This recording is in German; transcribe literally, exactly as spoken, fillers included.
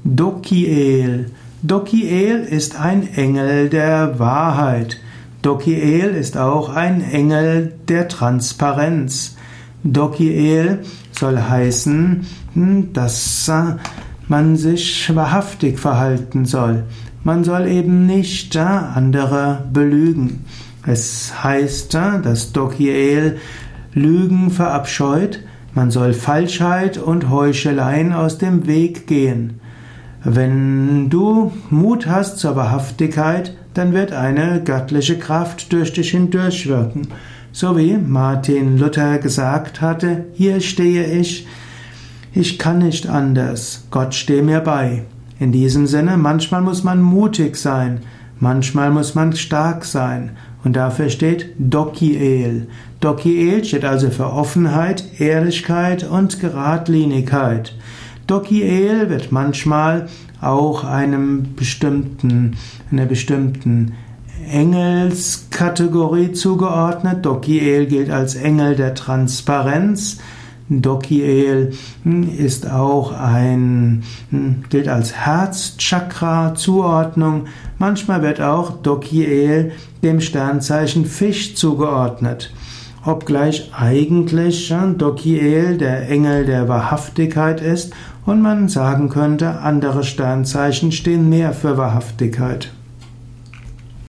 Dokiel. Dokiel ist ein Engel der Wahrheit. Dokiel ist auch ein Engel der Transparenz. Dokiel soll heißen, dass man sich wahrhaftig verhalten soll. Man soll eben nicht andere belügen. Es heißt, dass Dokiel Lügen verabscheut. Man soll Falschheit und Heucheleien aus dem Weg gehen. Wenn du Mut hast zur Wahrhaftigkeit, dann wird eine göttliche Kraft durch dich hindurchwirken. So wie Martin Luther gesagt hatte, hier stehe ich, ich kann nicht anders, Gott stehe mir bei. In diesem Sinne, manchmal muss man mutig sein, manchmal muss man stark sein. Und dafür steht Dokiel. Dokiel steht also für Offenheit, Ehrlichkeit und Geradlinigkeit. Dokiel wird manchmal auch einem bestimmten, einer bestimmten Engelskategorie zugeordnet. Dokiel gilt als Engel der Transparenz. Dokiel ist auch ein, gilt als Herzchakra-Zuordnung. Manchmal wird auch Dokiel dem Sternzeichen Fisch zugeordnet. Obgleich eigentlich Dokiel der Engel der Wahrhaftigkeit ist und man sagen könnte, andere Sternzeichen stehen mehr für Wahrhaftigkeit.